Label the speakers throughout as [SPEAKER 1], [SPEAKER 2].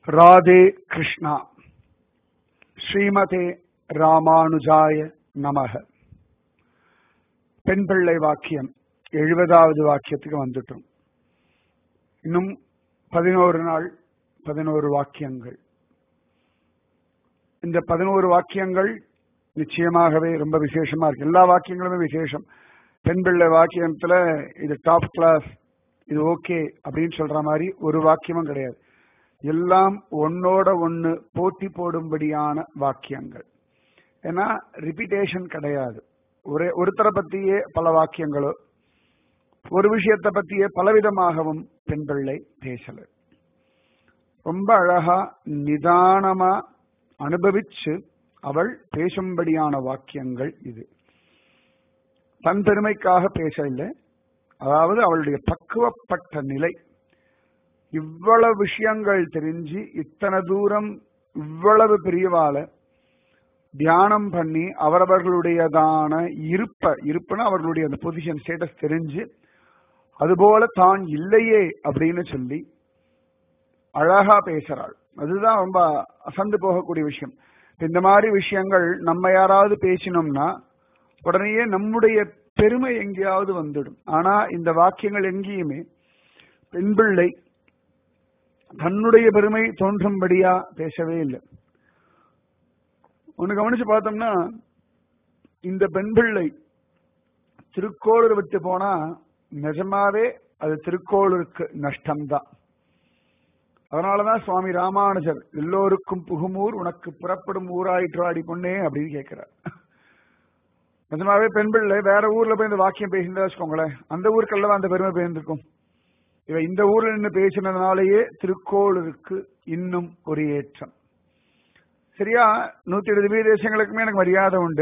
[SPEAKER 1] ராதே கிருஷ்ணா. ஸ்ரீமதே ராமானுஜாய நமக. பெண் பிள்ளை வாக்கியம் 70வது வாக்கியத்துக்கு வந்துட்டோம். இன்னும் 11 நாள் 11 வாக்கியங்கள். இந்த 11 வாக்கியங்கள் நிச்சயமாகவே ரொம்ப விசேஷமா இருக்கு. எல்லா வாக்கியங்களுமே விசேஷம். பெண் பிள்ளை வாக்கியத்துல இது டாப் கிளாஸ், இது ஓகே அப்படின்னு சொல்ற மாதிரி ஒரு வாக்கியமும் கிடையாது. எல்லாம் ஒன்னோட ஒன்னு போட்டி போடும்படியான வாக்கியங்கள். ஏன்னா ரிப்பீட்டேஷன் கிடையாது. ஒருத்தரை பத்தியே பல வாக்கியங்களோ ஒரு விஷயத்தை பத்தியே பலவிதமாகவும் பெண் பிள்ளை பேசல. ரொம்ப அழகா நிதானமா அனுபவிச்சு அவள் பேசும்படியான வாக்கியங்கள் இது. தன் பெருமைக்காக பேச இல்லை, அதாவது அவளுடைய பக்குவப்பட்ட நிலை. இவ்வளவு விஷயங்கள் தெரிஞ்சு இத்தனை தூரம் இவ்வளவு பெரியவாள தியானம் பண்ணி அவரவர்களுடையதான இருப்புன்னா அவர்களுடைய அந்த பொசிஷன் ஸ்டேட்டஸ் தெரிஞ்சு அதுபோல தான் இல்லையே அப்படின்னு சொல்லி அழகா பேசுறாள். அதுதான் ரொம்ப அசந்து போகக்கூடிய விஷயம். இந்த மாதிரி விஷயங்கள் நம்ம யாராவது பேசினோம்னா உடனேயே நம்முடைய பெருமை எங்கேயாவது வந்துடும். ஆனா இந்த வாக்கியங்கள் எங்கேயுமே பெண் பிள்ளை தன்னுடைய பெருமை தோன்றும்படியா பேசவே இல்லை. ஒன்னு கவனிச்சு பார்த்தோம்னா இந்த பெண் பிள்ளை திருக்கோளூர் விட்டு போனா நிஜமாவே அது திருக்கோளூருக்கு நஷ்டம்தான். அதனாலதான் சுவாமி ராமானுஜர் எல்லோருக்கும் புகுமூர் உனக்கு புறப்படும் ஊராயிற்றாடி பொண்ணே அப்படின்னு கேட்கிறார். நிஜமாவே பெண் பிள்ளை வேற ஊர்ல போய் இந்த வாக்கியம் பேசியிருந்தா வச்சுக்கோங்களேன், அந்த ஊருக்கெல்லாம் அந்த பெருமை பேர்ந்திருக்கும். இவ இந்த ஊர்ல நின்று பேசினதுனாலேயே திருக்கோளூருக்கு இன்னும் ஒரு ஏற்றம். சரியா 107 திவ்ய தேசங்களுக்குமே எனக்கு மரியாதை உண்டு.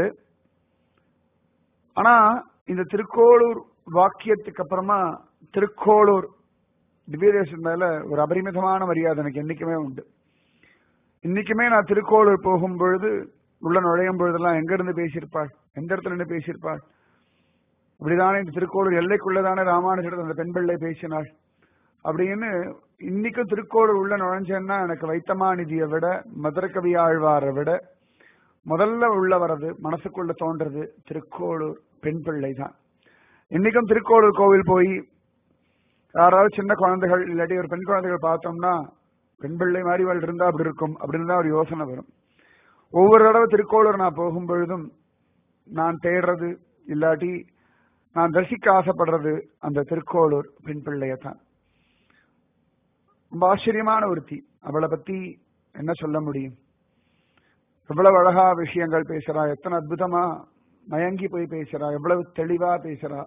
[SPEAKER 1] ஆனா இந்த திருக்கோளூர் வாக்கியத்துக்கு அப்புறமா திருக்கோளூர் திவ்ய தேசம் மேல ஒரு அபரிமிதமான மரியாதை எனக்கு என்னைக்குமே உண்டு. இன்னைக்குமே நான் திருக்கோளூர் போகும் பொழுது உள்ள நுழையும் பொழுதெல்லாம் எங்க இருந்து பேசியிருப்பாள், எந்த இடத்துல இருந்து பேசியிருப்பாள், இப்படிதானே இந்த திருக்கோளூர் எல்லைக்குள்ளதானே ராமானுஜர் அந்த பெண் பிள்ளை பேசினாள் அப்படின்னு இன்னைக்கும் திருக்கோளூர் உள்ள நுழைஞ்சேன்னா எனக்கு வைத்தமாநிதியை விட மதுரகவி ஆழ்வாரை விட முதல்ல உள்ள வர்றது மனசுக்குள்ள தோன்றது திருக்கோளூர் பெண் பிள்ளை தான். இன்னைக்கும் திருக்கோளூர் கோவில் போய் யாராவது சின்ன குழந்தைகள் இல்லாட்டி ஒரு பெண் குழந்தைகள் பார்த்தோம்னா பெண் பிள்ளை மாதிரி அவள் இருந்தா அப்படி இருக்கும் அப்படின்னு தான் ஒரு யோசனை வரும். ஒவ்வொரு தடவை திருக்கோளூர் நான் போகும் பொழுதும் நான் தேடுறது இல்லாட்டி நான் தரிசிக்க ஆசைப்படுறது அந்த திருக்கோளூர் பெண் பிள்ளைய தான். ரொம்ப ஆச்சரியமான ஒருத்தி. அவளை பத்தி என்ன சொல்ல முடியும்? எவ்வளவு அழகா விஷயங்கள் பேசுறா, எத்தனை அற்புதமா மயங்கி போய் பேசுறா, எவ்வளவு தெளிவா பேசுறா.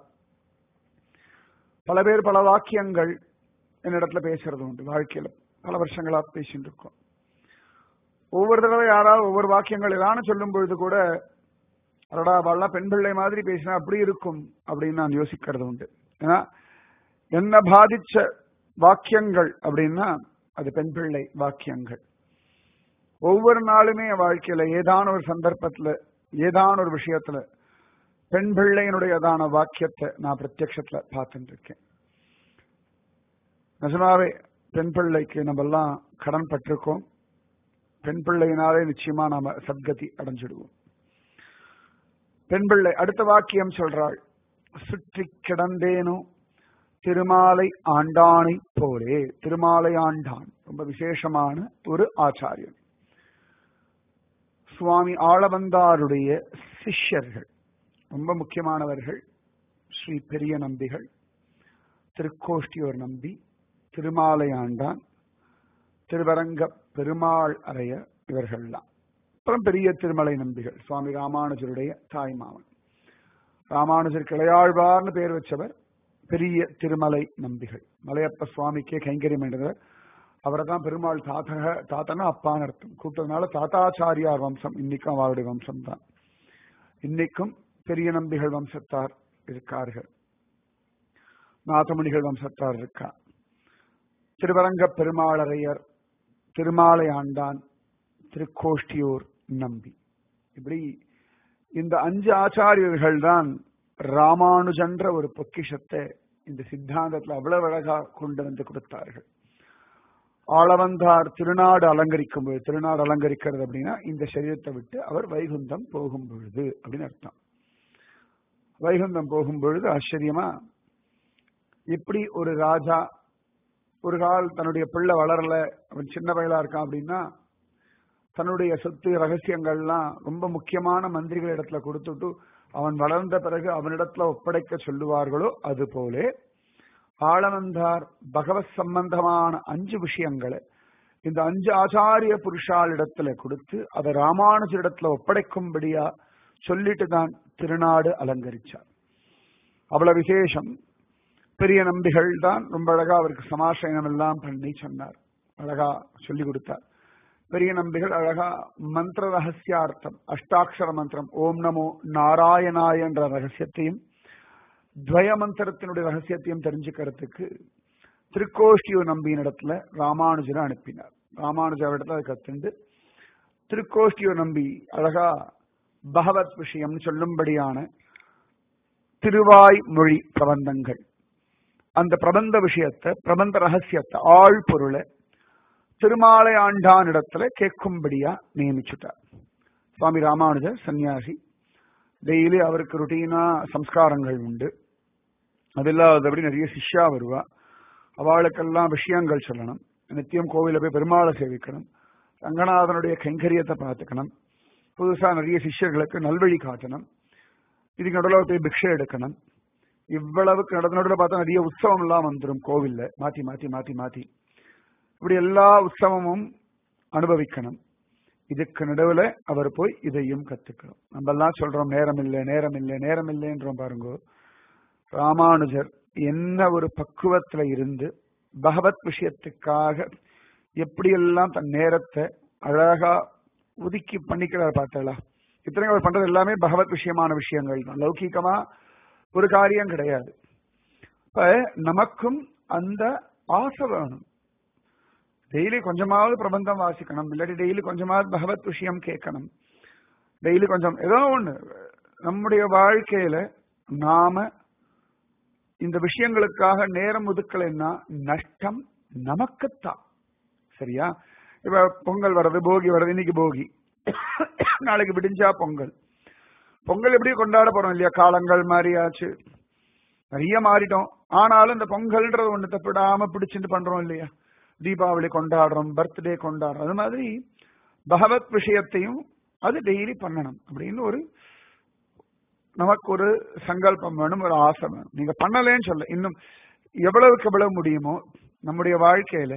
[SPEAKER 1] பல பேர் பல வாக்கியங்கள் என்னிடத்துல பேசுறது உண்டு. வாழ்க்கையில பல வருஷங்களா பேசிட்டு இருக்கோம். ஒவ்வொரு தடவை யாராவது ஒவ்வொரு வாக்கியங்கள் ஏதான சொல்லும் பொழுது கூட அடடா அவள்லாம் பெண் பிள்ளை மாதிரி பேசினா அப்படி இருக்கும் அப்படின்னு நான் யோசிக்கிறது உண்டு. ஏன்னா என்ன பாதிச்ச வாக்கியங்கள் அப்படின்னா அது பெண் பிள்ளை வாக்கியங்கள். ஒவ்வொரு நாளுமே வாழ்க்கையில ஏதான ஒரு சந்தர்ப்பத்துல ஏதான ஒரு விஷயத்துல பெண் பிள்ளையினுடையதான வாக்கியத்தை நான் பிரத்யட்சத்துல பார்த்துட்டு இருக்கேன். நிஜமாவே பெண் பிள்ளைக்கு நம்ம எல்லாம் கடன் பட்டிருக்கோம். பெண் பிள்ளையினாலே நிச்சயமா நாம சத்கதி அடைஞ்சிடுவோம். பெண் பிள்ளை அடுத்த வாக்கியம் சொல்றாள், சுற்றி கிடந்தேனோ திருமாலை ஆண்டானை போலே. திருமாலை ஆண்டான் ரொம்ப விசேஷமான ஒரு ஆச்சாரியன். சுவாமி ஆளவந்தாருடைய சிஷ்யர்கள் ரொம்ப முக்கியமானவர்கள். ஸ்ரீ பெரிய நம்பிகள், திருக்கோஷ்டியூர் நம்பி, திருமாலை ஆண்டான், திருவரங்க பெருமாள் அறையர், இவர்கள்லாம். அப்புறம் பெரிய திருமலை நம்பிகள் சுவாமி ராமானுஜருடைய தாய் மாமன். ராமானுஜர் கிளையாழ்வார்னு பேர் வச்சவர் பெரிய திருமலை நம்பிகள். மலையப்ப சுவாமிக்கே கைங்கரியம் என்றவர். அவரை தான் பெருமாள் தாத்தனா அப்பான்னு அர்த்தம் கூப்பிட்டதுனால தாத்தாச்சாரியார் வம்சம். இன்னைக்கும் அவருடைய வம்சம் தான். இன்னைக்கும் பெரிய நம்பிகள் வம்சத்தார் இருக்கார்கள், நாதமுனிகள் வம்சத்தார் இருக்கா, திருவரங்க பெருமாளரையர், திருமாலை ஆண்டான், திருக்கோஷ்டியூர் நம்பி. இப்படி இந்த 5 ஆச்சாரியர்கள் தான் ராமானுஜன்ற ஒரு பொக்கிஷத்தை இந்த சித்தாந்தத்துல அவ்வளவு அழகா கொண்டு வந்து கொடுத்தார்கள். ஆளவந்தார் திருநாடு அலங்கரிக்கும் பொழுது, திருநாடு அலங்கரிக்கிறது அப்படின்னா இந்த சரீரத்தை விட்டு அவர் வைகுந்தம் போகும் பொழுது அப்படின்னு அர்த்தம். வைகுந்தம் போகும் பொழுது ஆச்சரியமா எப்படி ஒரு ராஜா ஒரு கால் தன்னுடைய பிள்ளை வளரல, அவன் சின்ன வயலா இருக்கான் அப்படின்னா தன்னுடைய சொத்து ரகசியங்கள்லாம் ரொம்ப முக்கியமான மந்திரிகள் இடத்துல கொடுத்துட்டு அவன் வளர்ந்த பிறகு அவனிடத்துல ஒப்படைக்க சொல்லுவார்களோ அது போலே ஆளவந்தார் பகவத் சம்பந்தமான 5 விஷயங்களை இந்த 5 ஆச்சாரிய புருஷால் இடத்துல கொடுத்து அதை ராமானுஜரிடத்துல ஒப்படைக்கும்படியா சொல்லிட்டு தான் திருநாடு அலங்கரிச்சார். அவ்வளவு விசேஷம். பெரிய நம்பிகள் தான் ரொம்ப அழகா அவருக்கு சமாசயனம் எல்லாம் பண்ணி சொன்னார், அழகா சொல்லி கொடுத்தார். பெரிய நம்பிகள் அழகா மந்திர ரகசியார்த்தம், அஷ்டாட்சர மந்திரம் ஓம் நமோ நாராயணாய என்ற ரகசியத்தையும் துவய மந்திரத்தினுடைய ரகசியத்தையும் தெரிஞ்சுக்கிறதுக்கு திருக்கோஷ்டியூர் நம்பியின் இடத்துல ராமானுஜரை அனுப்பினார். ராமானுஜர் இடத்துல அதை கத்துண்டு திருக்கோஷ்டியூர் நம்பி அழகா பகவத் விஷயம் சொல்லும்படியான திருவாய் மொழி பிரபந்தங்கள், அந்த பிரபந்த விஷயத்தை பிரபந்த ரகசியத்தை ஆழ் பொருளை திருமாலை ஆண்டான் இடத்துல கேட்கும்படியா நியமிச்சுட்டார். சுவாமி ராமானுஜர் சன்னியாசி, டெய்லி அவருக்கு ருட்டீனா சம்ஸ்காரங்கள் உண்டு. அது இல்லாதபடி நிறைய சிஷ்யா வருவா, அவளுக்கெல்லாம் விஷயங்கள் சொல்லணும். நித்தியம் கோவில போய் பெருமாளை சேவிக்கணும், ரங்கநாதனுடைய கைங்கரியத்தை பார்த்துக்கணும், புதுசா நிறைய சிஷ்யர்களுக்கு நல்வழி காட்டணும், இதுக்கு நடுவில் போய் பிக்ஷை எடுக்கணும். இவ்வளவுக்கு நடுவில் பார்த்தா நிறைய உற்சவம் எல்லாம் வந்துடும் கோவில்ல, மாத்தி மாத்தி மாத்தி மாத்தி. இப்படி எல்லா உற்சவமும் அனுபவிக்கணும். இதுக்கு நடுவில் அவர் போய் இதையும் கத்துக்கணும். நம்ம எல்லாம் சொல்றோம் நேரம் இல்லை நேரம் இல்லை நேரம் இல்லைன்றோம். பாருங்க, ராமானுஜர் என்ன ஒரு பக்குவத்துல இருந்து பகவத் விஷயத்துக்காக எப்படியெல்லாம் தன் நேரத்தை அழகா ஒதுக்கி பண்ணிக்கிறார் பார்த்தாளா. இத்தனையும் அவர் பண்றது எல்லாமே பகவத் விஷயமான விஷயங்கள் தான், லௌகீகமா ஒரு காரியம் கிடையாது. இப்ப நமக்கும் அந்த ஆசை வேணும். டெய்லி கொஞ்சமாவது பிரபந்தம் வாசிக்கணும், இல்லாட்டி டெய்லி கொஞ்சமாவது பகவத் விஷயம் கேட்கணும், டெய்லி கொஞ்சம் ஏதோ ஒண்ணு. நம்முடைய வாழ்க்கையில நாம இந்த விஷயங்களுக்காக நேரம் ஒதுக்கலைன்னா நஷ்டம் நமக்குத்தான். சரியா? இப்ப பொங்கல் வர்றது, போகி வர்றது, இன்னைக்கு போகி, நாளைக்கு விடிஞ்சா பொங்கல். பொங்கல் எப்படி கொண்டாட போறோம் இல்லையா? காலங்கள் மாறியாச்சு, நிறைய மாறிட்டோம். ஆனாலும் இந்த பொங்கல்ன்றது ஒண்ணு தப்பிடாம பிடிச்சிட்டு பண்றோம் இல்லையா? தீபாவளி கொண்டாடுறோம், பர்த்டே கொண்டாடுறோம். அது மாதிரி பகவத் விஷயத்தையும் அது டெய்லி பண்ணணும் அப்படின்னு ஒரு நமக்கு ஒரு சங்கல்பம் வேணும், ஒரு ஆசை வேணும். நீங்க பண்ணலேன்னு சொல்ல, இன்னும் எவ்வளவுக்கு எவ்வளவு முடியுமோ நம்முடைய வாழ்க்கையில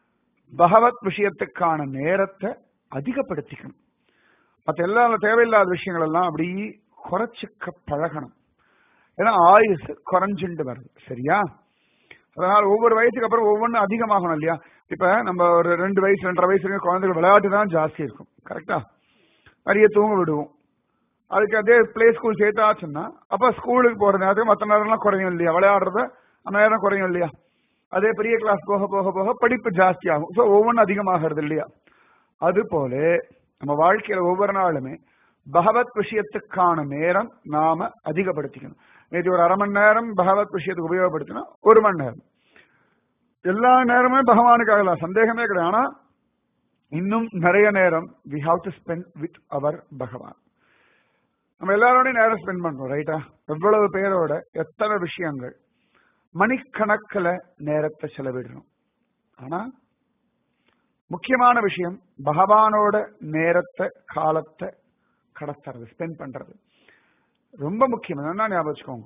[SPEAKER 1] பகவத் விஷயத்துக்கான நேரத்தை அதிகப்படுத்திக்கணும். மற்ற எல்லா தேவையில்லாத விஷயங்கள் எல்லாம் அப்படி குறைச்சிக்க பழகணும். ஏன்னா ஆயுசு குறைஞ்சுண்டு வருது. சரியா? அதனால ஒவ்வொரு வயசுக்கு அப்புறம் ஒவ்வொன்றும் அதிகமாகணும் இல்லையா? இப்ப நம்ம ஒரு 2 வயசு 2.5 வயசு குழந்தைகள் விளையாட்டு தான் ஜாஸ்தி இருக்கும். கரெக்டா? நிறைய தூங்க விடுவோம். அதுக்கு அதே பிளே ஸ்கூல் சேர்த்தாச்சுன்னா அப்ப ஸ்கூலுக்கு போற நேரத்துக்கு மற்ற நேரம்லாம் குறையும் இல்லையா? விளையாடுறத அந்த நேரம் குறையும் இல்லையா? அதே பெரிய கிளாஸ் போக போக போக படிப்பு ஜாஸ்தி ஆகும். ஸோ ஒவ்வொன்றும் அதிகமாகிறது இல்லையா? அது போல நம்ம வாழ்க்கையில ஒவ்வொரு நாளுமே பகவத் விஷயத்துக்கான நேரம் நாம அதிகப்படுத்திக்கணும். நேற்று ஒரு 1/2 மணி நேரம் பகவத் விஷயத்துக்கு உபயோகப்படுத்தினா 1 மணி நேரம், எல்லா நேரமே பகவானுக்காக தான், சந்தேகமே கிடையாது. ஆனா இன்னும் நிறைய நேரம் we have to spend with our பகவான். நம்ம எல்லாரோடையும் நேரம் ஸ்பெண்ட் பண்றோம், ரைட்டா? எவ்வளவு பேரோட எத்தனை விஷயங்கள், மணிக்கணக்கில் நேரத்தை செலவிடுறோம். ஆனா முக்கியமான விஷயம் பகவானோட நேரத்தை காலத்தை கடத்துறது, ஸ்பெண்ட் பண்றது ரொம்ப முக்கியம். என்ன ஞாபகம் வச்சுக்கோங்க,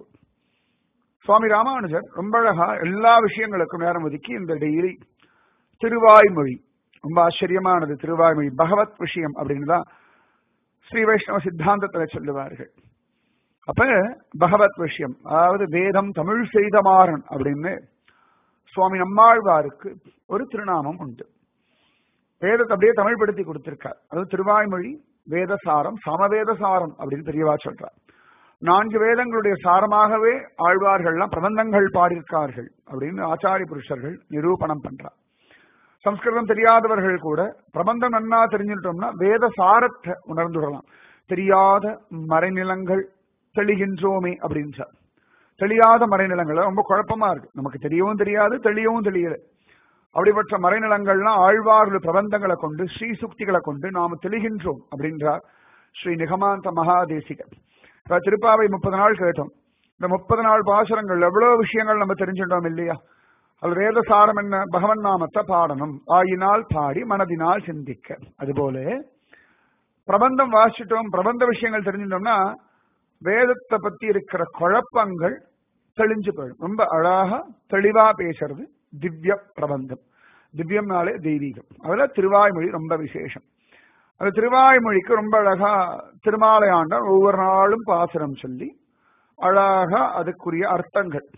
[SPEAKER 1] சுவாமி ராமானுஜர் ரொம்ப அழகா எல்லா விஷயங்களுக்கும் நேரம் ஒதுக்கி இந்த டெய்லி திருவாய்மொழி, ரொம்ப ஆச்சரியமானது திருவாய்மொழி, பகவத் விஷயம் அப்படின்னு தான் ஸ்ரீ வைஷ்ணவ சித்தாந்தத்தில் சொல்லுவார்கள். அப்ப பகவத் விஷயம், அதாவது வேதம் தமிழ் செய்த மாறன் அப்படின்னு சுவாமி நம்மாழ்வாருக்கு ஒரு திருநாமம் உண்டு. வேதத்தை அப்படியே தமிழ் படுத்தி கொடுத்திருக்கார். அது திருவாய்மொழி வேதசாரம் சமவேதசாரம் அப்படின்னு பெரியவா சொல்றார். 4 வேதங்களுடைய சாரமாகவே ஆழ்வார்கள்லாம் பிரபந்தங்கள் பாடியிருக்கார்கள் அப்படின்னு ஆச்சாரிய புருஷர்கள் நிரூபணம் பண்றார். சம்ஸ்கிருதம் தெரியாதவர்கள் கூட பிரபந்தம் நன்னா தெரிஞ்சுட்டோம்னா வேத சாரத்தை உணர்ந்துடலாம். தெரியாத மறைநிலங்கள் தெளிகின்றோமே அப்படின்னு சார். தெரியாத மறைநிலங்கள் ரொம்ப குழப்பமா இருக்கு, நமக்கு தெரியவும் தெரியாது தெளியவும் தெரியல. அப்படிப்பட்ட மறைநிலங்கள்லாம் ஆழ்வார்கள் பிரபந்தங்களை கொண்டு ஸ்ரீ சுக்திகளை கொண்டு நாம தெளிகின்றோம் அப்படின்றார் ஸ்ரீ நிகமாந்த மகாதேசிகர். இப்ப திருப்பாவை 30 நாள் கேட்டோம். இந்த 30 நாள் பாசுரங்கள் எவ்வளவு விஷயங்கள் நம்ம தெரிஞ்சுட்டோம் இல்லையா? அது வேத சாரம் என்ன? பகவன் நாமத்தை பாடணும், ஆயினால் பாடி மனதினால் சிந்திக்க. அதுபோல பிரபந்தம் வாசிட்டோம், பிரபந்த விஷயங்கள் தெரிஞ்சிட்டோம்னா வேதத்தை பத்தி இருக்கிற குழப்பங்கள் தெளிஞ்சு போயிடும். ரொம்ப அழகா தெளிவா பேசுறது திவ்ய பிரபந்தம். திவ்யம்னாலே தெய்வீகம். அதுல திருவாய்மொழி ரொம்ப விசேஷம். அந்த திருவாய்மொழிக்கு ரொம்ப அழகா திருமாலை ஆண்டான் ஒவ்வொரு நாளும் பாசுரம் சொல்லி அழகா அதுக்குரிய அர்த்தங்கள்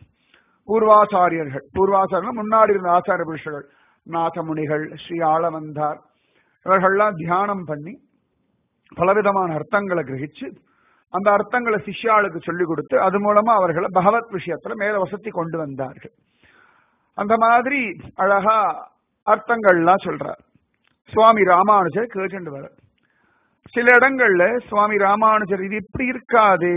[SPEAKER 1] பூர்வாச்சாரியர்கள் முன்னாடி இருந்த ஆச்சாரிய புருஷர்கள் நாதமுனிகள், ஸ்ரீ ஆளவந்தார் இவர்கள்லாம் தியானம் பண்ணி பலவிதமான அர்த்தங்களை கிரகிச்சு அந்த அர்த்தங்களை சிஷ்யாளுக்கு சொல்லிக் கொடுத்து அது மூலமா அவர்களை பகவத் விஷயத்துல மேல வசதி கொண்டு வந்தார்கள். அந்த மாதிரி அழகா அர்த்தங்கள்லாம் சொல்றார். சுவாமி ராமானுஜர் கேட்டு வர சில இடங்கள்ல சுவாமி ராமானுஜர் இது இப்படி இருக்காது,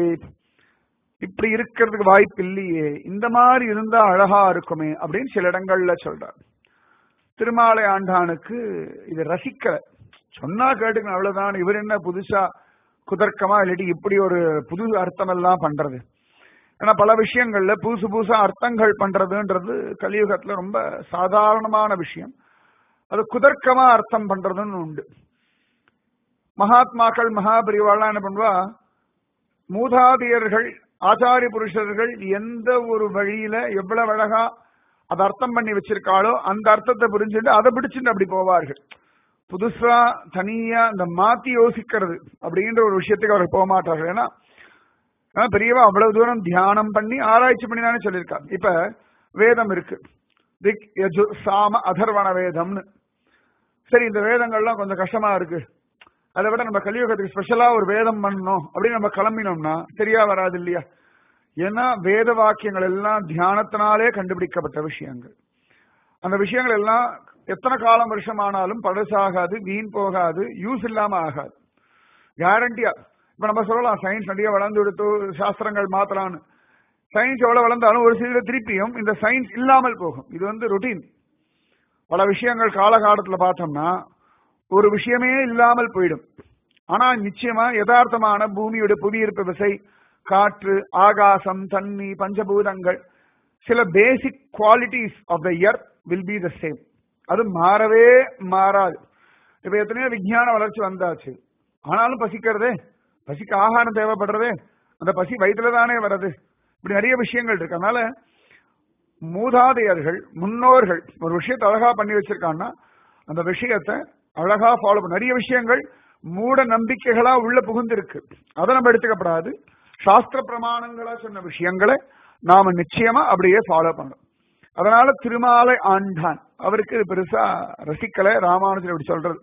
[SPEAKER 1] இப்படி இருக்கிறதுக்கு வாய்ப்பு இல்லையே, இந்த மாதிரி இருந்தா அழகா இருக்குமே அப்படின்னு சில இடங்கள்ல சொல்றார். திருமாலை ஆண்டானுக்கு இது ரசிக்கல, சொன்னா கேட்டுக்கணும் அவ்வளவுதான். இவர் என்ன புதுசா குதர்க்கமா இல்லாட்டி இப்படி ஒரு புது அர்த்தம் எல்லாம் பண்றது? ஏன்னா பல விஷயங்கள்ல புதுசா அர்த்தங்கள் பண்றதுன்றது கலியுகத்துல ரொம்ப சாதாரணமான விஷயம். அது குதர்க்கமா அர்த்தம் பண்றதுன்னு உண்டு. மகாத்மாக்கள் மகாபரிவாள்லாம் என்ன பண்ணுவா, மூதாதையர்கள் ஆச்சாரிய புருஷர்கள் எந்த ஒரு வழியில எவ்வளவு அழகா அதை அர்த்தம் பண்ணி வச்சிருக்காளோ அந்த அர்த்தத்தை புரிஞ்சுட்டு அதை பிடிச்சிட்டு அப்படி போவார்கள். புதுசா தனியா இந்த மாத்தி யோசிக்கிறது அப்படின்ற ஒரு விஷயத்துக்கு அவர்கள் போக மாட்டார்கள். ஏன்னா பெரியவா அவ்வளவு தூரம் தியானம் பண்ணி ஆராய்ச்சி பண்ணி தானே சொல்லியிருக்காங்க. இப்ப வேதம் இருக்கு, ரிக் யஜு சாம அதர்வண வேதம்னு. சரி, இந்த வேதங்கள்லாம் கொஞ்சம் கஷ்டமா இருக்கு, அதை விட நம்ம கலியுகத்துக்கு ஸ்பெஷலா ஒரு வேதம் பண்ணணும் அப்படின்னு நம்ம கிளம்பினோம்னா சரியா வராது இல்லையா? ஏன்னா வேத வாக்கியங்கள் எல்லாம் தியானத்தினாலே கண்டுபிடிக்கப்பட்ட விஷயங்கள். அந்த விஷயங்கள் எல்லாம் எத்தனை காலம் வருஷம் ஆனாலும் பழசாகாது, வீண் போகாது, யூஸ் இல்லாம ஆகாது, கேரண்டியா. இப்ப நம்ம சொல்லலாம் சயின்ஸ் நிறைய வளர்ந்து கொடுத்து சாஸ்திரங்கள் மாத்தலான்னு. சயின்ஸ் எவ்வளவு வளர்ந்தாலும் ஒரு சில திருப்பியும் இந்த சயின்ஸ் இல்லாமல் போகும். இது ரொட்டீன். பல விஷயங்கள் காலகாலத்துல பார்த்தோம்னா ஒரு விஷயமே இல்லாமல் போயிடும். ஆனா நிச்சயமா யதார்த்தமான பூமியோட புவியீர்ப்பு விசை, காற்று, ஆகாசம், தண்ணி, பஞ்சபூதங்கள், சில basic qualities of the earth will be the same. அது மாறவே மாறாது. இப்ப எத்தனையோ விஞ்ஞான வளர்ச்சி வந்தாச்சு, ஆனாலும் பசிக்கிறதே, பசிக்கு ஆகாரம் தேவைப்படுறதே, அந்த பசி வயிற்றுல தானே வர்றது. இப்படி நிறைய விஷயங்கள் இருக்கு. அதனால மூதாதையர்கள் முன்னோர்கள் ஒரு விஷயத்தை அழகா பண்ணி வச்சிருக்காங்கன்னா அந்த விஷயத்தை அழகா ஃபாலோ பண்ண. நிறைய விஷயங்கள் மூட நம்பிக்கைகளா உள்ள புகுந்திருக்கு, அதை நம்ம எடுத்துக்கப்படாது. சாஸ்திர பிரமாணங்களா சொன்ன விஷயங்களை நாம நிச்சயமா அப்படியே ஃபாலோ பண்ணணும். அதனால திருமாலை ஆண்டான் அவருக்கு பெருசா ரசிக்கல ராமானுஜர் இப்படி சொல்றது.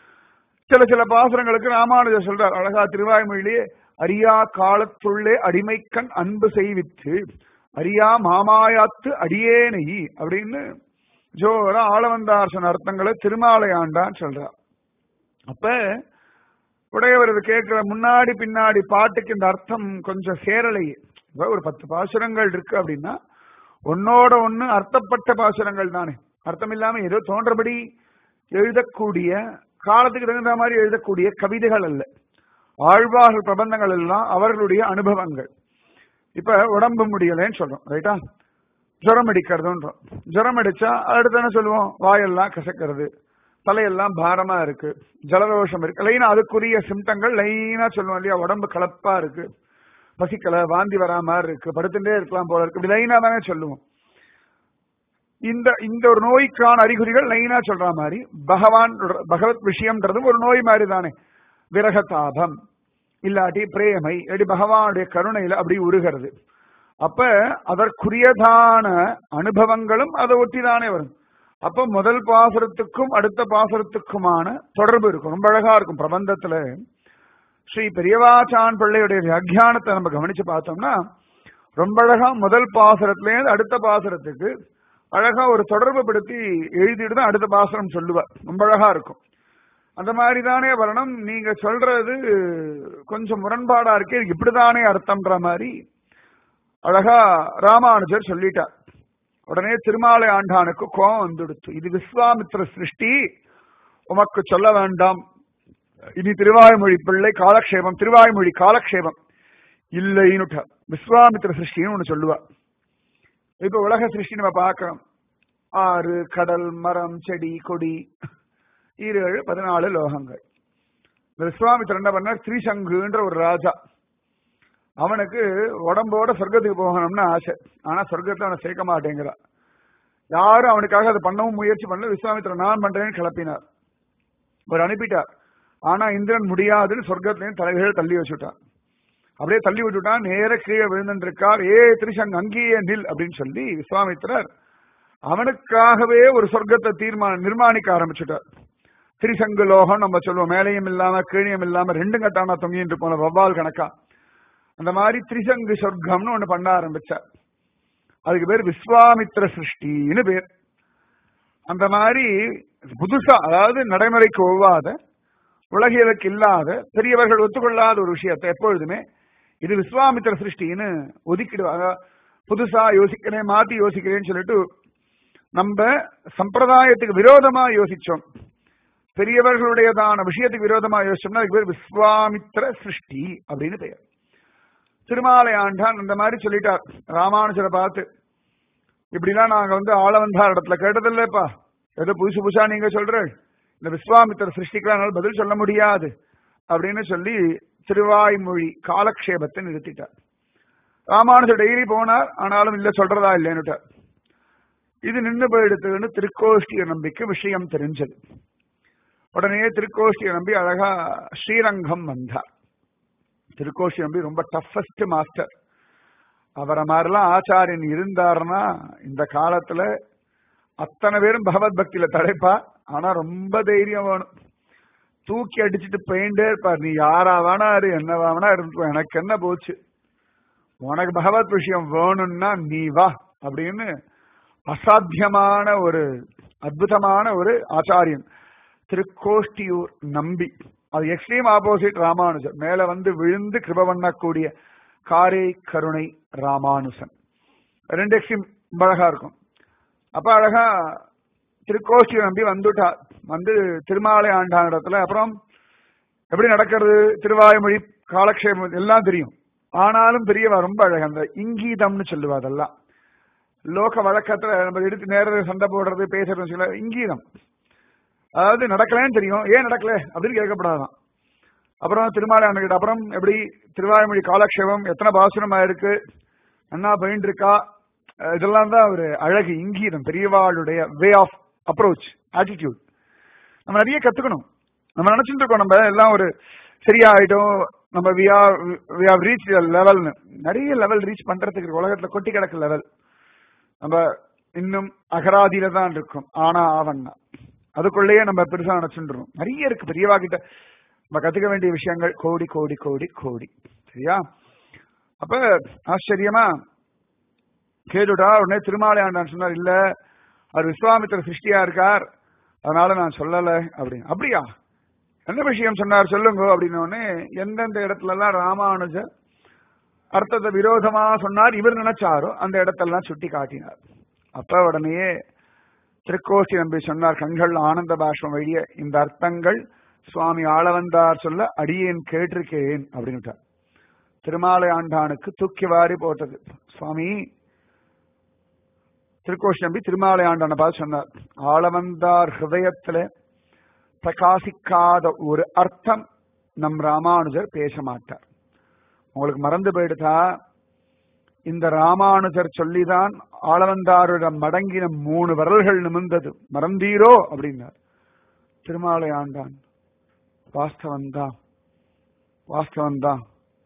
[SPEAKER 1] சில பாசுரங்களுக்கு ராமானுஜர் சொல்றார் அழகா திருவாய்மொழியிலேயே, அரியா காலத்துள்ளே அடிமைக்கண் அன்பு செய்வித்து அரியா மாமாயாத்து அடியேனை அப்படின்னு ஜோரா ஆளவந்தார் சொன்ன அர்த்தங்களை திருமாலை ஆண்டான் சொல்றார். அப்ப உடையவர் கேட்கிற முன்னாடி பின்னாடி பாட்டுக்கு இந்த அர்த்தம் கொஞ்சம் சேரலையே. ஒரு 10 பாசுரங்கள் இருக்கு அப்படின்னா ஒன்னோட ஒண்ணு அர்த்தப்பட்ட பாசுரங்கள் தானே, அர்த்தம் இல்லாம ஏதோ தோன்றபடி எழுதக்கூடிய, காலத்துக்கு தகுந்த மாதிரி எழுதக்கூடிய கவிதைகள் அல்ல. ஆழ்வார்கள் பிரபந்தங்கள் எல்லாம் அவர்களுடைய அனுபவங்கள். இப்ப உடம்பு முடியலன்னு சொல்றோம், ரைட்டா? ஜுரம் அடிக்கிறதுன்றோம். ஜுரம் அடிச்சா அடுத்து என்ன சொல்லுவோம்? வாயெல்லாம் கசக்கிறது, தலையெல்லாம் பாரமா இருக்கு, ஜலதோஷம் இருக்கு, லைனா அதுக்குரிய சிம்டங்கள் லைனா சொல்லுவோம் இல்லையா? உடம்பு கலப்பா இருக்கு, பசிக்கல, வாந்தி வரா மாதிரி இருக்கு, படுத்துட்டே இருக்கலாம் போல இருக்கு, இப்படி லைனா தானே சொல்லுவோம். இந்த ஒரு நோய்க்கான அறிகுறிகள் லைனா சொல்ற மாதிரி பகவத் விஷயம்ன்றதும் ஒரு நோய் மாதிரி தானே. விரகதாபம் இல்லாட்டி பிரேமை இல்லாட்டி பகவானுடைய கருணையில அப்படி உருகிறது. அப்ப அதற்குரியதான அனுபவங்களும் அதை ஒட்டிதானே வரும். அப்ப முதல் பாசுரத்துக்கும் அடுத்த பாசுரத்துக்குமான தொடர்பு இருக்கும், ரொம்ப அழகா இருக்கும். பிரபந்தத்துல ஸ்ரீ பெரியவாச்சான் பிள்ளையுடைய வியாக்கியானத்தை நம்ம கவனிச்சு பார்த்தோம்னா ரொம்ப அழகா முதல் பாசுரத்திலேருந்து அடுத்த பாசுரத்துக்கு அழகா ஒரு தொடர்பு படுத்தி எழுதிட்டு தான் அடுத்த பாசுரம் சொல்லுவார். ரொம்ப அழகா இருக்கும். அந்த மாதிரி தானே வரணும். நீங்க சொல்றது கொஞ்சம் முரண்பாடா இருக்கு, இப்படிதானே அர்த்தம்ன்ற மாதிரி அழகா ராமானுஜர் சொல்லிட்டார். உடனே திருமாலை ஆண்டானுக்கு கோபம் வந்துடுத்து. இது விஸ்வாமித்திர சிருஷ்டி, உமக்கு சொல்ல வேண்டாம். இனி திருவாய்மொழி பிள்ளை காலக்ஷேபம், திருவாய்மொழி காலக்ஷேபம் இல்லைன்னு விஸ்வாமித்திர சிருஷ்டின்னு ஒண்ணு சொல்லுவா. இப்ப உலக சிருஷ்டி நம்ம பார்க்கிறோம். 6 கடல், மரம், செடி, கொடி, 7 14 லோகங்கள். விஸ்வாமித்திரன் என்ன பண்ண, திரிசங்குன்ற ஒரு ராஜா. அவனுக்கு உடம்போட சொர்க்கத்துக்கு போகணும்னு ஆசை. ஆனா சொர்க்கத்துல அவனை சேர்க்க மாட்டேங்கிறா. யாரும் அவனுக்காக அதை பண்ணவும் முயற்சி பண்ணல. விஸ்வாமித்திரன் நான் பண்றேன்னு கிளப்பினார். அவர் அனுப்பிட்டார். ஆனா இந்திரன் முடியாதுன்னு சொர்க்கத்திலையும் தலைகள் தள்ளி வச்சுட்டான். அப்படியே தள்ளி விட்டுட்டான். நேர கீழே விழுந்துருக்கார். திரிசங்கு அங்கேயே நில் அப்படின்னு சொல்லி விஸ்வாமித்திரர் அவனுக்காகவே ஒரு சொர்க்கத்தை நிர்மாணிக்க ஆரம்பிச்சுட்டார். திரிசங்கு லோகம் நம்ம சொல்லுவோம், மேலையும் இல்லாம கீழியும் இல்லாம 2 கட்டானா தொங்கிட்டு போன வவ்வால் கணக்கா. அந்த மாதிரி திரிசங்கு சொர்க்கம்னு ஒண்ணு பண்ண ஆரம்பிச்சார். அதுக்கு பேர் விஸ்வாமித்திர சிருஷ்டின்னு பேர். அந்த மாதிரி புதுசா, அதாவது நடைமுறைக்கு ஒவ்வாத, உலகியலுக்கு இல்லாத, பெரியவர்கள் ஒத்துக்கொள்ளாத ஒரு விஷயத்தை எப்பொழுதுமே இது விஸ்வாமித்திர சிருஷ்டின்னு ஒதுக்கிடுவாங்க. புதுசா யோசிக்கிறேன், மாத்தி யோசிக்கிறேன்னு சொல்லிட்டு நம்ம சம்பிரதாயத்துக்கு விரோதமா யோசிச்சோம், பெரியவர்களுடையதான விஷயத்துக்கு விரோதமா யோசிச்சோம்னா அதுக்கு பேர் விஸ்வாமித்திர சிருஷ்டி அப்படின்னு பெயர். திருமாலை ஆண்டான் அந்த மாதிரி சொல்லிட்டார் ராமானுஜரை பார்த்து. இப்படிலாம் நாங்க ஆளவந்தார் இடத்துல கேட்டதில்லைப்பா, ஏதோ புதுசு புதுசா நீங்க சொல்ற, இந்த விஸ்வாமித்திர சிருஷ்டிக்கெல்லாம் பதில் சொல்ல முடியாது அப்படின்னு சொல்லி திருவாய்மொழி காலக்ஷேபத்தை நிறுத்திட்டார். ராமானுஜர் டெய்லி போனார், ஆனாலும் இல்ல சொல்றதா இல்லைன்னுட்டார். இது நின்று போயிடுத்துன்னு திருக்கோஷ்டிய நம்பிக்கை விஷயம் தெரிஞ்சது. உடனே திருக்கோஷ்டிய நம்பி அழகா ஸ்ரீரங்கம் வந்தார். திருக்கோஷ்டிய நம்பி ரொம்ப டஃபஸ்ட் மாஸ்டர். அவரை மாதிரிலாம் ஆச்சாரியன் இருந்தாருன்னா இந்த காலத்துல அத்தனை பேரும் பகவத் பக்தியில தடைப்பா. ஆனா ரொம்ப தைரியம் வேணும். தூக்கி அடிச்சுட்டு போயிட்டே இருப்பார். நீ யாரா வேணா என்னவா வேணா இருந்துக்கோ, எனக்கு என்ன போச்சு, உனக்கு பகவத் விஷயம் வேணும்னா நீ வா அப்படின்னு அசாத்தியமான ஒரு அற்புதமான ஒரு ஆச்சாரியன் திருக்கோஷ்டியூர் நம்பி. அது எக்ஸ்ட்ரீம் ஆப்போசிட் ராமானுஜர். மேல விழுந்து கிருப பண்ணக்கூடிய காரை கருணை ராமானுசன். 2 எக்ஸ்ட்ரீம் அழகா இருக்கும். அப்ப அழகா திருக்கோஷ்டியூர் நம்பி வந்துட்டார். திருமாலை ஆண்டான் இடத்துல அப்புறம் எப்படி நடக்கிறது, திருவாய்மொழி காலக்ஷேபம் எல்லாம் தெரியும். ஆனாலும் பெரியவா ரொம்ப அழகா அந்த இங்கீதம்னு சொல்லுவா. அதெல்லாம் லோக வழக்கத்துல நம்ம எடுத்து நேர சண்டை போடுறது பேசுறது சொல்ல இங்கீதம். அதாவது நடக்கலன்னு தெரியும், ஏன் நடக்கல அப்படின்னு கேட்கப்படாதான். அப்புறம் திருமாலை ஆண்டு அப்புறம் எப்படி திருவாய்மொழி காலக்ஷேபம் எத்தனை பாசுரமா இருக்கு, அண்ணா பயின்று இருக்கா, இதெல்லாம் தான் ஒரு அழகு இங்கீதம். பெரியவாளுடைய வே ஆஃப் அப்ரோச், ஆட்டிடியூட் நம்ம நிறைய கத்துக்கணும். நம்ம நினைச்சுட்டு இருக்கோம் நம்ம எல்லாம் ஒரு சரியா ஆயிட்டோம், நம்ம ரீச் லெவல்னு. நிறைய லெவல் ரீச் பண்றதுக்கு உலகத்துல கொட்டி கிடக்கு லெவல். நம்ம இன்னும் அகராதியில தான் இருக்கும். ஆனா ஆவண்ணா அதுக்குள்ளேயே நம்ம பெருசா நினைச்சுருவோம். நிறைய இருக்கு பெரியவா கிட்ட நம்ம கத்துக்க வேண்டிய விஷயங்கள் கோடி கோடி கோடி கோடி. சரியா? அப்ப ஆச்சரியமா கேட்டுட்டா. உடனே திருமாலை ஆண்டான் சொன்னார், இல்ல அவர் விஸ்வாமித்திர சிருஷ்டியா இருக்கார், அதனால நான் சொல்லல அப்படின்னு. அப்படியா, என்ன விஷயம் சொன்னார் சொல்லுங்க அப்படின்னு. எந்தெந்த இடத்துல எல்லாம் ராமானுஜர் அர்த்தத்தை விரோதமா சொன்னார் இவர் நினைச்சாரோ அந்த இடத்தெல்லாம் சுட்டி காட்டினார். அப்ப உடனே திருக்கோஷ்டி நம்பி சொன்னார், கண்கள் ஆனந்த பாஷ்பம் வழிய, இந்த அர்த்தங்கள் சுவாமி ஆளவந்தார் சொல்ல அடியேன் கேட்டிருக்கேன் அப்படின்னுட்டார். திருமாலை ஆண்டானுக்கு தூக்கி வாரி போட்டது. சுவாமி திருக்கோஷ்டி நம்பி திருமாலை ஆண்டான பார்த்து சொன்னார், ஆளவந்தார் ஹிருதயத்துல பிரகாசிக்காத ஒரு அர்த்தம் நம் ராமானுஜர் பேச மாட்டார். உங்களுக்கு மறந்து போயிடுதா, இந்த ராமானுஜர் சொல்லிதான் ஆளவந்தாரிடம் மடங்கின 3 விரல்கள் நிமிர்ந்தது, மறந்தீரோ அப்படின்னார். திருமாலை ஆண்டான், வாஸ்தவந்தான் வாஸ்தவந்தான்,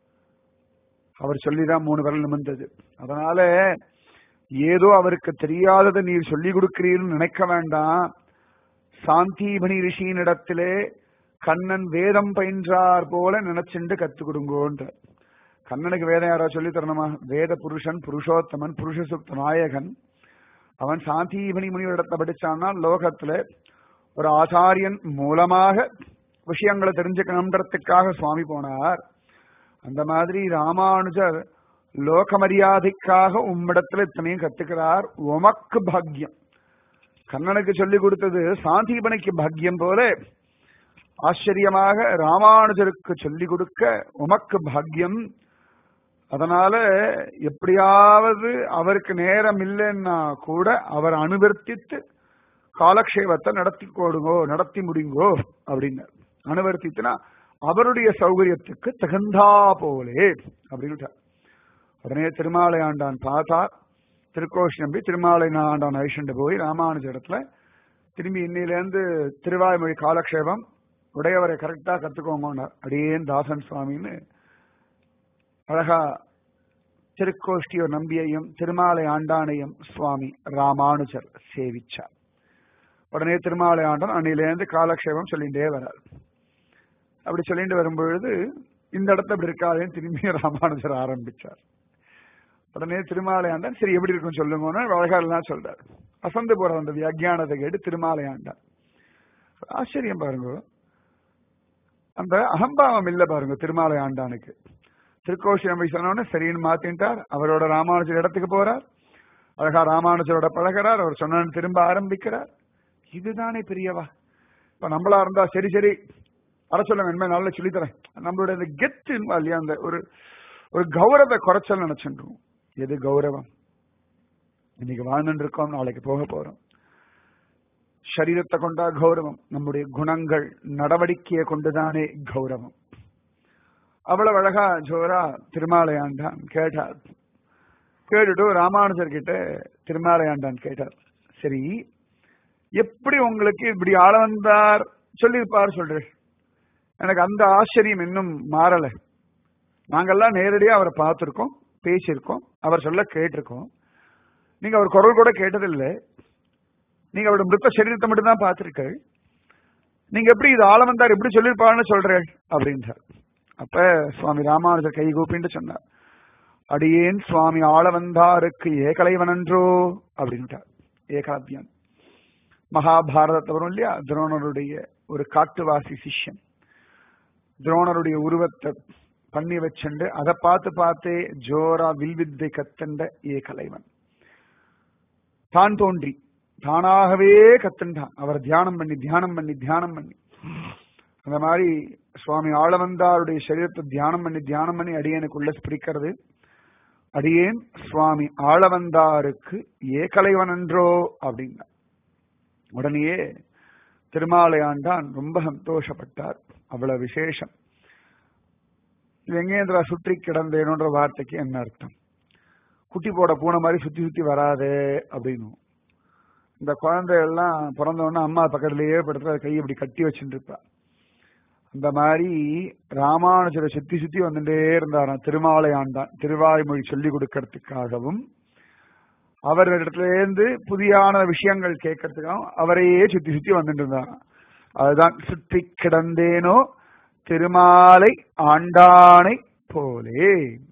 [SPEAKER 1] அவர் சொல்லிதான் 3 விரல் நிமிர்ந்தது. அதனால ஏதோ அவருக்கு தெரியாததை நீர் சொல்லிக் கொடுக்கிறீர்னு நினைக்க வேண்டாம். சாந்தீபனி ரிஷியினிடத்திலே கண்ணன் வேதம் பயின்றார் போல நினைச்சுண்டு கத்துக் கொடுங்கோன்ற. கண்ணனுக்கு வேதம் யாராவது சொல்லி தரணுமா? வேத புருஷன், புருஷோத்தமன், புருஷ சுத்த நாயகன். அவன் சாந்தீபனி முனிவரிடத்தை படிச்சான்னா லோகத்துல ஒரு ஆச்சாரியன் மூலமாக விஷயங்களை தெரிஞ்சுக்கணும்ன்றதுக்காக சுவாமி போனார். அந்த மாதிரி ராமானுஜர் லோக மரியாதைக்காக உம்மிடத்துல இத்தனையும் கத்துக்கிறார். உமக்கு பாக்கியம். கண்ணனுக்கு சொல்லி கொடுத்தது சாந்தீபனைக்கு பாக்கியம் போல ஆச்சரியமாக ராமானுஜருக்கு சொல்லி கொடுக்க உமக்கு பாக்கியம். அதனால எப்படியாவது அவருக்கு நேரம் இல்லைன்னா கூட அவர் அனுவர்த்தித்து காலக்ஷேபத்தை நடத்தி முடிங்கோ அப்படின்னு. அனுவர்த்தித்துனா அவருடைய சௌகரியத்துக்கு தகுந்தா போலே அப்படின்னு. உடனே திருமாலை ஆண்டான் பார்த்தார். திருக்கோஷ் நம்பி திருமாலை ஆண்டான் ஐஷண்டு போய் ராமானுஜ இடத்துல திரும்பி இன்னிலேருந்து திருவாய்மொழி காலக்ஷேபம் உடையவரை கரெக்டா கத்துக்கோங்க அடியேன் தாசன் சுவாமின்னு அழகா திருக்கோஷ்டியோர் நம்பியையும் திருமாலை ஆண்டானையும் சுவாமி ராமானுஜர் சேவிச்சார். உடனே திருமாலை ஆண்டான் அன்னிலேருந்து காலக்ஷேபம் சொல்லிட்டே வரார். அப்படி சொல்லிட்டு வரும்பொழுது இந்த இடத்த அப்படி இருக்காதுன்னு திரும்பி ராமானுஜர் ஆரம்பிச்சார். உடனே திருமாலை ஆண்டான் சரி எப்படி இருக்கும் சொல்லுங்கன்னா அழகாலாம் சொல்றார். அசந்து போற அந்த வியாக்கியானத்தை கேட்டு திருமாலை ஆண்டான் ஆச்சரியம் பாருங்க. அந்த அகம்பாவம் இல்ல பாருங்க திருமாலை ஆண்டானுக்கு. திருக்கோஷி நம்பி சொன்னோன்னு சரின்னு மாத்தின்ட்டார். அவரோட ராமானுஜர் இடத்துக்கு போறார். அழகா ராமானுஜரோட பழகிறார். அவர் சொன்ன திரும்ப ஆரம்பிக்கிறார். இதுதானே பெரியவா. இப்ப நம்மளா இருந்தா சரி சரி வர சொல்ல வேணுமே நல்லா சொல்லித்தரேன். நம்மளுடைய அந்த கெத்து இல்லையா அந்த ஒரு கௌரவ குறைச்சல் நினைச்சுருவோம். எது கௌரவம்? இன்னைக்கு வாழ்ந்துட்டு இருக்கோம், நாளைக்கு போக போறோம். சரீரத்தை கொண்டா கௌரவம், நம்முடைய குணங்கள் நடவடிக்கையை கொண்டுதானே கௌரவம். அவ்வளவு அழகா ஜோரா திருமாலை ஆண்டான் கேட்டார். கேட்டுட்டு ராமானுஜர் கிட்ட திருமாலை ஆண்டான் கேட்டார், சரி எப்படி உங்களுக்கு இப்படி ஆள வந்தார் சொல்லியிருப்பார் சொல்றேன். எனக்கு அந்த ஆச்சரியம் இன்னும் மாறல. நாங்கெல்லாம் நேரடியா அவரை பார்த்திருக்கோம், பேசியிருக்கோம், அவர் சொல்ல கேட்டிருக்கோம். நீங்க அவர் குரல் கூட கேட்டதில்லை. நீங்க அவரோட மிருத்த சரீரத்தை மட்டும் தான் பார்த்திருக்கள். நீங்க எப்படி இது ஆள வந்தார் எப்படி சொல்லியிருப்பாருன்னு சொல்றேன் அப்படின்றார். அப்ப சுவாமி ராமானுஜர் கை கூப்பின்னு சொன்னார், அடியேன் சுவாமி ஆள வந்தாருக்கு ஏகலைவனன்றோ அப்படின்ட்டார். ஏகாத்தியான் மகாபாரதத்தை வரும் இல்லையா, துரோணருடைய ஒரு காட்டுவாசி சிஷ்யன் துரோணருடைய உருவத்தை பண்ணி வச்சுண்டு அதை பார்த்தே ஜோரா வில்வித்தை கத்தண்ட ஏகலைவன். தான் தோன்றி தானாகவே கத்துண்டான். அவர் தியானம் பண்ணி அந்த மாதிரி சுவாமி ஆளவந்தாருடைய சரீரத்தை தியானம் பண்ணி அடியனுக்குள்ள ஸ்பிரிக்கிறது. அடியேன் சுவாமி ஆளவந்தாருக்கு ஏகலைவன் என்றோ அப்படின்னா. உடனேயே திருமாலை ஆண்டான் ரொம்ப சந்தோஷப்பட்டார். அவ்வளவு விசேஷம். எங்கேந்திரா சுற்றி கிடந்தேனோன்ற வார்த்தைக்கு என்ன அர்த்தம்? குட்டி போட பூனை மாதிரி சுத்தி வராதே அப்படின்னு. இந்த குழந்தைகள்லாம் பிறந்தவொடனே அம்மா பக்கத்திலேயே படுத்து கையை இப்படி கட்டி வச்சுட்டு இருப்பா. அந்த மாதிரி ராமானுஜரை சுத்தி வந்துட்டே இருந்தாராம் திருமாலை ஆண்டான். திருவாய்மொழி சொல்லிக் கொடுக்கறதுக்காகவும் அவரிடத்திலேருந்து புதியான விஷயங்கள் கேட்கறதுக்காகவும் அவரையே சுத்தி வந்துட்டு இருந்தாராம். அதுதான் சுற்றி கிடந்தேனோ திருமாலை ஆண்டானை போலே.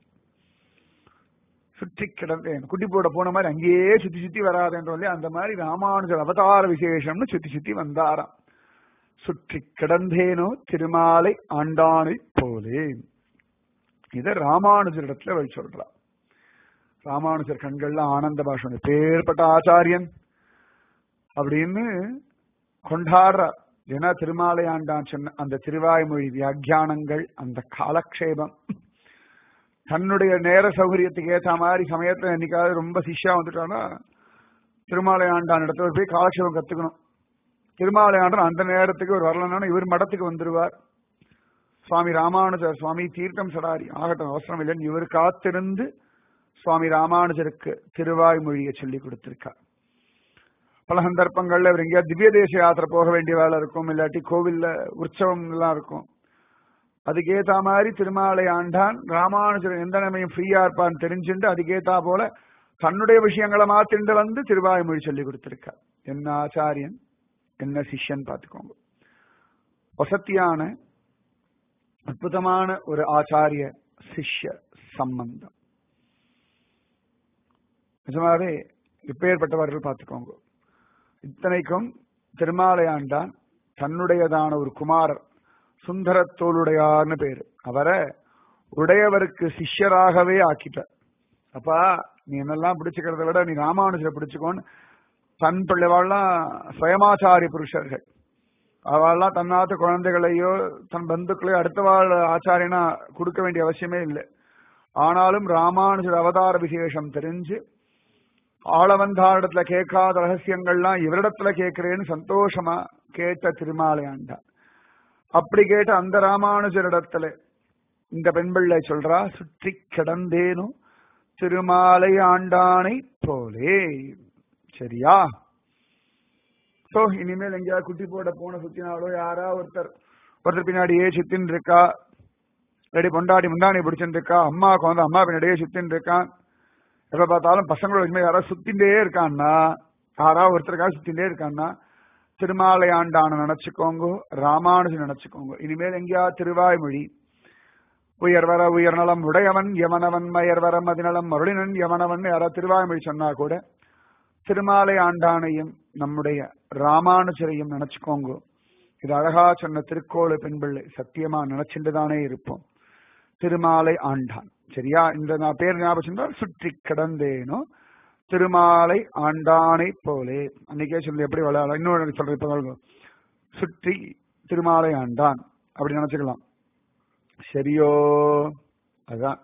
[SPEAKER 1] சுற்றி கிடந்தேன் குட்டி போட போன மாதிரி அங்கேயே சுத்தி வராதுன்ற அந்த மாதிரி ராமானுஜர் அவதார விசேஷம்னு சுத்தி வந்தாராம். சுற்றி கிடந்தேனோ திருமாலை ஆண்டானை போலே. இத ராமானுஜரிடத்துல வழி சொல்றார். ராமானுஜர் கண்கள்ல ஆனந்த பாஷம், பேர்பட்ட ஆச்சாரியன் அப்படின்னு கொண்டாடுறார். ஏன்னா திருமாலை ஆண்டான் சொன்ன அந்த திருவாய்மொழி வியாக்கியானங்கள், அந்த காலக்ஷேபம் தன்னுடைய நேர சௌகரியத்துக்கு ஏற்ற மாதிரி சமயத்துல என்னைக்காவது ரொம்ப சிஷ்யா வந்துட்டானா திருமாலை ஆண்டான் இடத்துல போய் காலக்ஷேபம் கத்துக்கணும். திருமாலை ஆண்டான் அந்த நேரத்துக்கு ஒரு வரலன்னா இவர் மடத்துக்கு வந்துருவார். சுவாமி ராமானுஜர் சுவாமி தீர்த்தம் சடாரி ஆகட்டும் அவசரம் இல்லைன்னு இவர் காத்திருந்து சுவாமி ராமானுஜருக்கு திருவாய்மொழியை சொல்லி கொடுத்திருக்கார். பல சந்தர்ப்பங்கள்ல இவர் எங்கேயா திவ்ய தேச யாத்திரை போக வேண்டிய வேலை இருக்கும், இல்லாட்டி கோவில்ல உற்சவம் எல்லாம் இருக்கும். அதுக்கேத்தா மாதிரி திருமாலை ஆண்டான் ராமானுஜர் எந்த நிலைமையும் ஃப்ரீயா இருப்பான்னு தெரிஞ்சுட்டு அதுக்கேத்தா போல தன்னுடைய விஷயங்களை மாத்திண்டு வந்து திருவாய்மொழி சொல்லி கொடுத்திருக்கார். என்ன ஆச்சாரியன் என்ன சிஷ்யன் பார்த்துக்கோங்க. வசத்தியான அற்புதமான ஒரு ஆச்சாரிய சிஷ்ய சம்பந்தம். நிஜமாவே இப்பேற்பட்டவர்கள் பார்த்துக்கோங்க. இத்தனைக்கும் திருமாலை ஆண்டான் தன்னுடையதான ஒரு குமாரர் சுந்தரத்தோளுடையார்னு பேரு, அவரை உடையவருக்கு சிஷ்யராகவே ஆக்கிட்டார். அப்பா நீ என்னெல்லாம் பிடிச்சுக்கிறத விட நீ ராமானுஜரை பிடிச்சுக்கோன்னு தன் பிள்ளைவாள்லாம் சுயமாச்சாரி புருஷர்கள். அவள்லாம் தன்னாத்து குழந்தைகளையோ தன் பந்துக்களையோ அடுத்த வாழ் ஆச்சாரியனா கொடுக்க வேண்டிய அவசியமே இல்லை. ஆனாலும் ராமானுஜர் அவதார விசேஷம் தெரிஞ்சு ஆளவந்தாரிடத்துல கேட்காத ரகசியங்கள்லாம் இவரிடத்துல கேட்கிறேன்னு சந்தோஷமா கேட்ட திருமாலை ஆண்டான். அப்படி கேட்ட அந்த ராமானுஜரிடத்துல இந்த பெண் பிள்ளை சொல்றா, சுற்றி கிடந்தேனும் திருமாலை ஆண்டானை போலே. சரியா? சோ இனிமேல் எங்கேயாவது குட்டி போட போன சுத்தினாலோ யாரா ஒருத்தர் பின்னாடியே சுத்தின்னு இருக்கா, ரெடி பொண்டாடி முந்தானி பிடிச்சுட்டு இருக்கா, அம்மாவுக்கு வந்து அம்மா பின்னாடியே சுத்தின்னு இருக்கான், எப்ப பார்த்தாலும் பசங்களோட இனிமேல் யாராவது சுத்தின்றே இருக்கான்னா, யாராவது ஒருத்தருக்காக சுத்தின்றே இருக்கான்னா திருமாலை ஆண்டான நினைச்சுக்கோங்க, ராமானுஜன் நினைச்சுக்கோங்க. இனிமேல் எங்கேயாவது திருவாய்மொழி உயர்வர உயர்நலம் உடையவன் யமனவன் மயர்வர மதிநலம் மருளினன் யமனவன் யாராவது திருவாய்மொழி சொன்னா கூட திருமாலை ஆண்டானையும் நம்முடைய ராமானுஜரையும் நினைச்சுக்கோங்க. இது அழகா சொன்ன திருக்கோளு பெண் பிள்ளை, சத்தியமா நினைச்சுட்டு தானே இருப்போம். திருமாலை ஆண்டான். சரியா? இந்த நான் பேர் ஞாபகம் சுற்றி கிடந்தேனோ திருமாலை ஆண்டானை போலே. அன்னைக்கே சொல்லி எப்படி விளையாட இன்னொரு சொல்ற, இப்ப சுற்றி திருமாலை ஆண்டான் அப்படி நினைச்சுக்கலாம். சரியோ? அதான்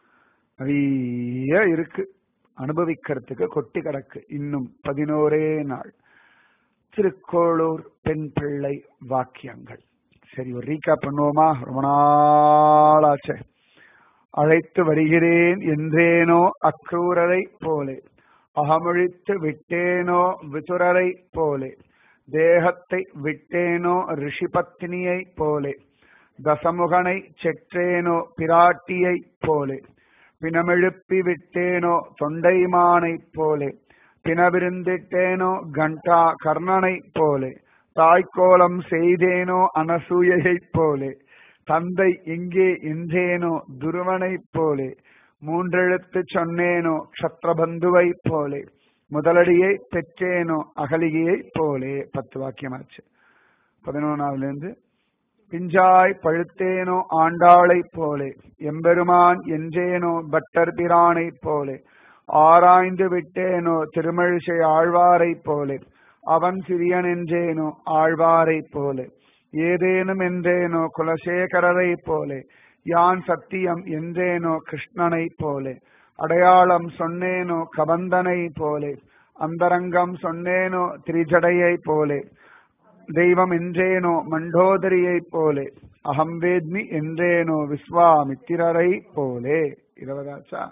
[SPEAKER 1] நிறைய இருக்கு அனுபவிக்கிறதுக்கு, கொட்டி கிடக்கு. இன்னும் 11 நாள் திருக்கோளூர் பெண் பிள்ளை வாக்கியங்கள். சரி, ஒரு ரீகாப் பண்ணுவோமா? ரொம்ப நாளாச்சே. அழைத்து வருகிறேன் என்றேனோ அக்ரூரரை போலே, அகமொழித்து விட்டேனோ விதுரரை போலே, தேகத்தை விட்டேனோ ரிஷிபத்னியை போலே, தசமுகனை செற்றேனோ பிராட்டியை போலே, பிணமெழுப்பி விட்டேனோ தொண்டைமானை போலே, பிணவிருந்திட்டேனோ கண்டா கர்ணனை போலே, தாய்க்கோலம் செய்தேனோ அனசூயைப் போலே, தந்தை எங்கே என்றேனோ துருவனைப் போலே, மூன்றெழுத்து சொன்னேனோ க்ஷத்ரபந்துவை போலே, முதலடியை பெற்றேனோ அகலிகையை போலே. 10 வாக்கியமாச்சு. 11வது பிஞ்சாய் பழுத்தேனோ ஆண்டாளை போலே, எம்பெருமான் என்றேனோ பட்டர் பிரானை போலே, ஆராய்ந்து விட்டேனோ திருமழிசை ஆழ்வாரை போலே, அவன் சிறியன் என்றேனோ ஆழ்வாரை போலே, ஏதேனும் என்றேனோ குலசேகரரை போலே, யான் சத்தியம் என்றேனோ கிருஷ்ணனை போலே, அடையாளம் சொன்னேனோ கபந்தனை போலே, அந்தரங்கம் சொன்னேனோ திரிஜடையை போலே, தெய்வம் என்றேனோ மண்டோதரியை போலே, அகம் வேத்மி என்றேனோ விஸ்வாமித்திரரை போலே. 20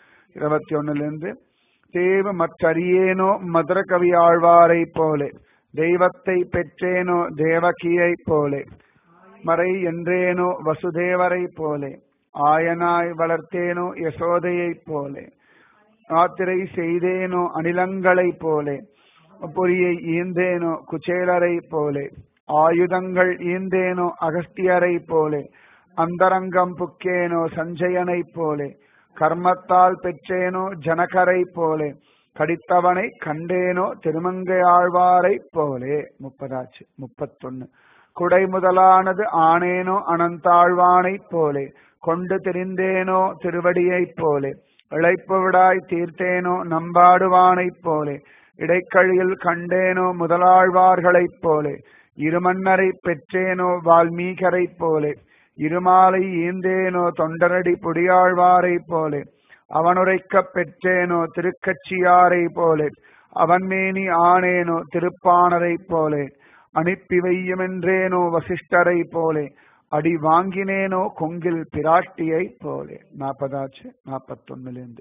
[SPEAKER 1] 21 தேவ மற்றறியேனோ மதுர கவி ஆழ்வாரை போலே, தெய்வத்தை பெற்றேனோ தேவகியை போலே, மறை என்றேனோ வசுதேவரை போலே, ஆயனாய் வளர்த்தேனோ யசோதையை போலே, ஆத்திரை செய்தேனோ அனிலங்களை போலே, பொறியை ஈந்தேனோ குச்சேலரை போலே, ஆயுதங்கள் ஈந்தேனோ அகஸ்தியரை போலே, அந்தரங்கம் புக்கேனோ சஞ்சயனை போலே, கர்மத்தால் பெற்றேனோ ஜனகரை போலே, கடித்தவனை கண்டேனோ திருமங்கையாழ்வாரை போலே. 30 31 குடை முதலானது ஆனேனோ அனந்தாழ்வானை போலே, கொண்டு தெரிந்தேனோ திருவடியைப் போலே, இழைப்பு விடாய் தீர்த்தேனோ நம்பாடுவானைப் போலே, இடைக்கழியில் கண்டேனோ முதலாழ்வார்களைப் போலே, இருமன்னரை பெற்றேனோ வால்மீகரைப் போலே, இருமாலை ஈந்தேனோ தொண்டரடி பொடியாழ்வாரை போலே, அவனுரைக்க பெற்றேனோ திருக்கட்சியாரை போலே, அவன்மேனி ஆனேனோ திருப்பாணரை போலே, அனுப்பி வையுமென்றேனோ வசிஷ்டரை போலே, அடி வாங்கினேனோ கொங்கில் பிராட்டியை போலே. 40 41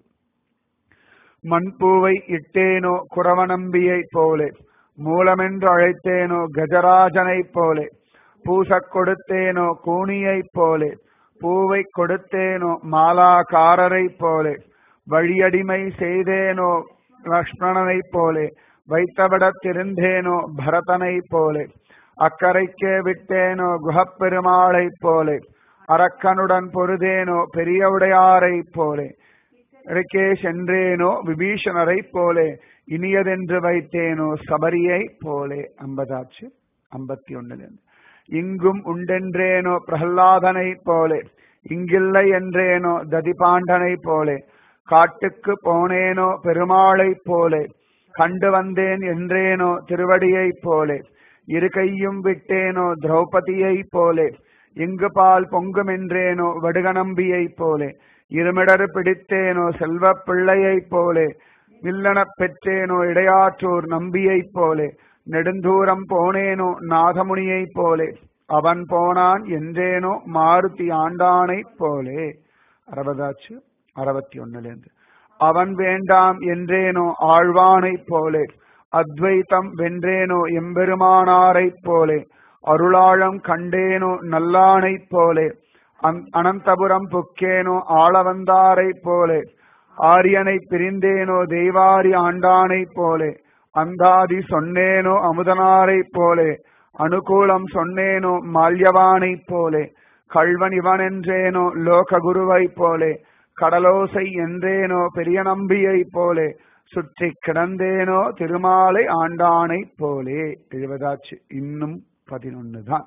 [SPEAKER 1] மண்பூவை இட்டேனோ குரவநம்பியை போலே, மூலமென்று அழைத்தேனோ கஜராஜனை போலே, பூசக் கொடுத்தேனோ கூனியை போலே, பூவை கொடுத்தேனோ மாலாக்காரரை போலே, வழியடிமை செய்தேனோ லக்ஷ்மணனை போலே, வைத்தவிடத்திருந்தேனோ பரதனை போலே, அக்கரைக்கே விட்டேனோ குஹப்பெருமாளை போலே, அரக்கனுடன் பொருதேனோ பெரியவுடையாரை போலே, இறக்கே சென்றேனோ விபீஷணரை போலே, இனியதென்று வைத்தேனோ சபரியை போலே. 50 51 இங்கும் உண்டென்றேனோ பிரஹ்லாதனை போலே, இங்கில்லை என்றேனோ ததிபாண்டனை போலே, காட்டுக்கு போனேனோ பெருமாளைப் போலே, கண்டு வந்தேன் என்றேனோ திருவடியைப் போலே, இரு கையும் விட்டேனோ திரௌபதியைப் போலே, இங்கு பால் பொங்குமென்றேனோ வடுகநம்பியைப் போலே, இருமிடர் பிடித்தேனோ செல்வப் பிள்ளையைப் போலே, வில்லனப் பெற்றேனோ இடையாற்றூர் நம்பியைப் போலே, நெடுந்தூரம் போனேனோ நாதமுனியைப் போலே, அவன் போனான் என்றேனோ மாருதி ஆண்டானைப் போலே. 60 61 அவன் வேண்டாம் என்றேனோ ஆழ்வானைப் போலே, அத்வைத்தம் வென்றேனோ எம்பெருமானாரைப் போலே, அருளாழம் கண்டேனோ நல்லானைப் போலே, அனந்தபுரம் புக்கேனோ ஆளவந்தாரைப் போலே, ஆரியனை பிரிந்தேனோ தெய்வாரி ஆண்டானைப் போலே, அந்தாதி சொன்னேனோ அமுதனாரைப் போலே, அனுகூலம் சொன்னேனோ மால்யவானைப் போலே, கள்வன் இவனென்றேனோ லோக குருவைப் போலே, கடலோசை என்றேனோ பெரிய நம்பியைப் போலே, சுற்றி கிடந்தேனோ திருமாலை ஆண்டானைப் போலே. 70 இன்னும் 11 தான்.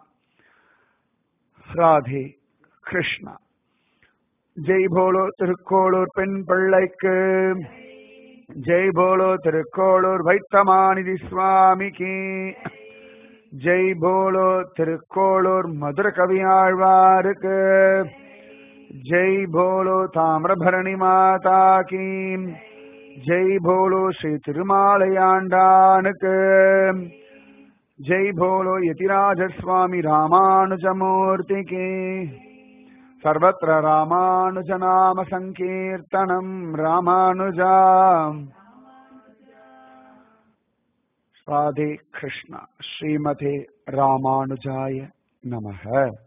[SPEAKER 1] ராதே கிருஷ்ணா. ஜெய் போலோ திருக்கோளூர் பெண் பிள்ளைக்கு, ஜெய் போலோ திருக்கோளூர் வைத்தமாநிதி சுவாமிக்கு, ஜெய் போலோ திருக்கோளூர் மதுர கவியாழ்வாருக்கு, ஜெய் போலோ தாமிரபரணி மாதா கீ, ஜெய் போலோ ஸ்ரீ திருமாலையாண்டானுக்கு, ஜெய் போலோ யதிராஜ சுவாமி ராமானுஜமூர்த்தி கீ. सर्वत्र रामानुजनाम संकीर्तनम रामानुजा. राधे कृष्ण. श्रीमते रामानुजाय नमः.